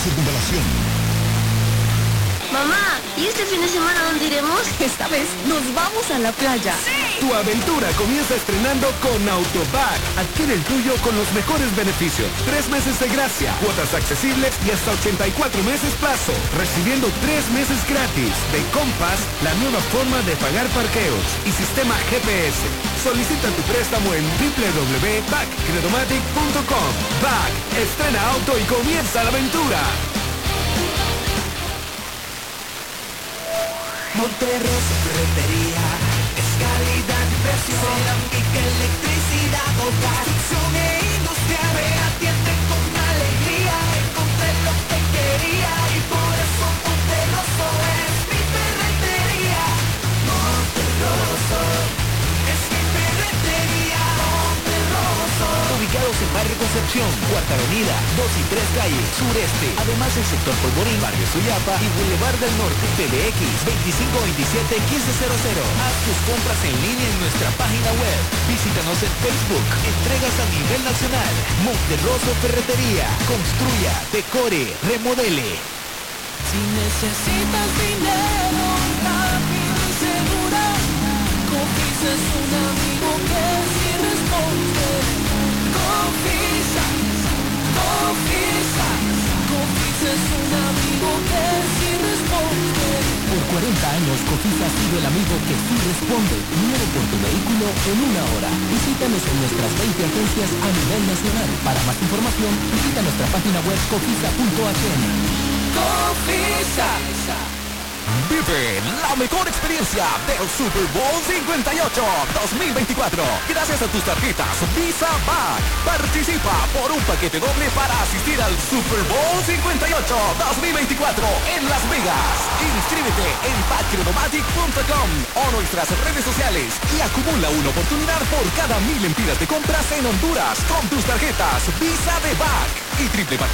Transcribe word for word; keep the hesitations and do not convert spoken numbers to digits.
circunvalación. Mamá, ¿y este fin de semana dónde iremos? Esta vez nos vamos a la playa. ¡Sí! Tu aventura comienza estrenando con Autobac. Adquiere el tuyo con los mejores beneficios. Tres meses de gracia, cuotas accesibles y hasta ochenta y cuatro meses plazo. Recibiendo tres meses gratis. De Compass, la nueva forma de pagar parqueos y sistema G P S. Solicita tu préstamo en w w w punto bac credomatic punto com. Bac, estrena auto y comienza la aventura. Monterroso Ferretería, es calidad y precio, cerámica, electricidad, construcción e industria, me atiende con alegría, encontré lo que quería y por eso Monterroso es mi ferretería. Monterroso es mi ferretería. Monterroso. Ubicados en Barrio Concepción, Cuarta Avenida, dos y tres calles, sureste. Además en sector Polvorín, Barrio Suyapa y Boulevard del Norte. T V X veinticinco veintisiete quince cero cero. Haz tus compras en línea en nuestra página web. Visítanos en Facebook. Entregas a nivel nacional. Monterroso Ferretería. Construya, decore, remodele. Si necesitas dinero rápido y seguro, Cofisa es un amigo que sí responde. Cofisa, Cofisa, Cofisa es un amigo que sí responde. Por cuarenta años, Cofisa ha sido el amigo que sí responde. Dinero por tu vehículo en una hora. Visítanos en nuestras veinte agencias a nivel nacional. Para más información, visita nuestra página web cofisa punto h n. Cofisa. Vive la mejor experiencia del Super Bowl cincuenta y ocho dos mil veinticuatro. Gracias a tus tarjetas Visa Back. Participa por un paquete doble para asistir al Super Bowl cincuenta y ocho dos mil veinticuatro en Las Vegas. Inscríbete en back credomatic punto com o nuestras redes sociales y acumula una oportunidad por cada mil empiras de compras en Honduras con tus tarjetas Visa de Back y triple